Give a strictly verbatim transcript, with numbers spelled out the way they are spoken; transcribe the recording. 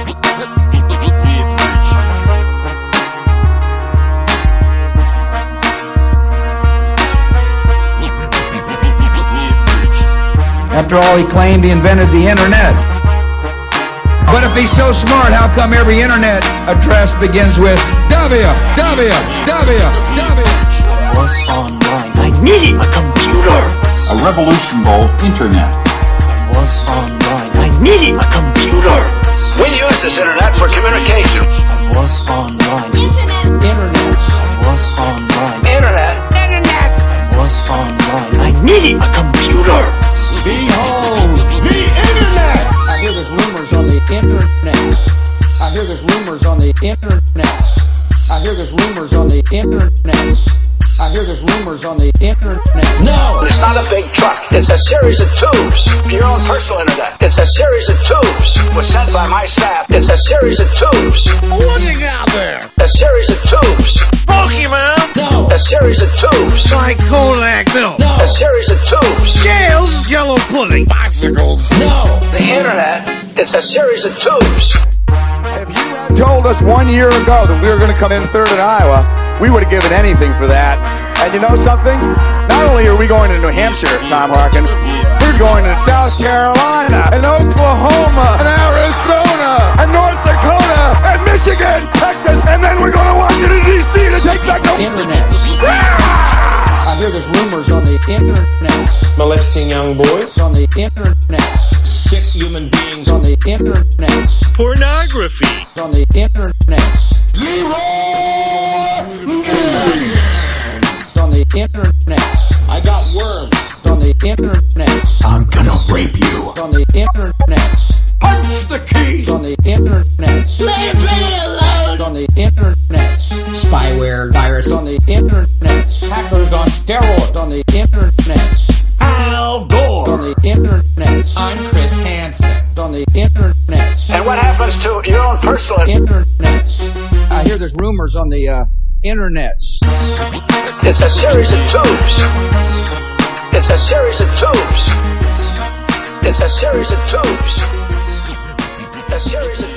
After all, he claimed he invented the internet. But if he's so smart, how come every internet address begins with W, W, W, W? Work online. I need a computer. A revolutionable internet. Work online. I need a computer. We use this internet for communication. Work online. Internet. Internet. Work online. Internet. Internet. Work online. I need a computer. Behold, the internet! I hear there's rumors on the internet. I hear there's rumors on the internet. I hear there's rumors on the internet. I hear there's rumors on the internet. No! It's not a big truck. It's a series of tubes. Your own personal internet. It's a series of tubes. Was sent by my staff. It's a series of tubes. Looking out there! A series of tubes. Pokemon! No! A series of tubes. Like Kodak milk! A No! series of tubes. Scales, Jello pudding! Bicycles! No! The internet. It's a series of tubes. If you had told us one year ago that we were going to come in third in Iowa, we would have given anything for that. And you know something? Not only are we going to New Hampshire, Tom Harkins, we're going to South Carolina, and Oklahoma, and Arizona, and North Dakota, and Michigan, Texas, and then we're going to Washington, D C to take back the Internet. I hear there's rumors on the internet. Molesting young boys. On the internet. Sick human beings. On the internet. Pornography. On the internet. On the internet. I got worms. On the internet. I'm gonna rape you. On the internet. Punch the keys. On the internet. Let it alone. On the internet. Spyware, virus. On the internet. Hackers on steroids. On the internet. Al Gore. On the internet. I'm Chris Hansen. On the internet. And what happens to your own personal Internet. I hear there's rumors on the uh, internets. It's a series of tubes. It's a series of tubes. It's a series of tubes. A series of